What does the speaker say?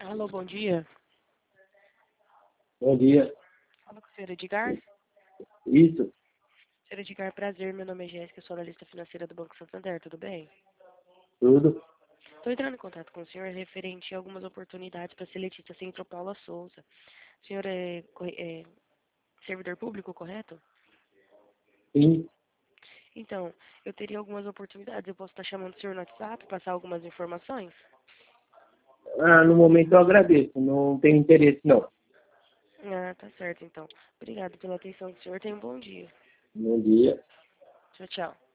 Alô, bom dia. Bom dia. Fala com a senhora Edgar. Isso, Senhora Edgar, prazer. Meu nome é Jéssica, sou analista financeira do Banco Santander, tudo bem? tudo. Estou entrando em contato com o senhor referente a algumas oportunidades para ser Letícia Centro Paula Souza. O senhor é servidor público, correto? Sim. Então, eu teria algumas oportunidades. Eu posso estar chamando o senhor no WhatsApp, passar algumas informações? No momento eu agradeço. Não tenho interesse, não. Ah, tá certo, então. Obrigado pela atenção do senhor. Tenha um bom dia. Bom dia. Tchau, tchau.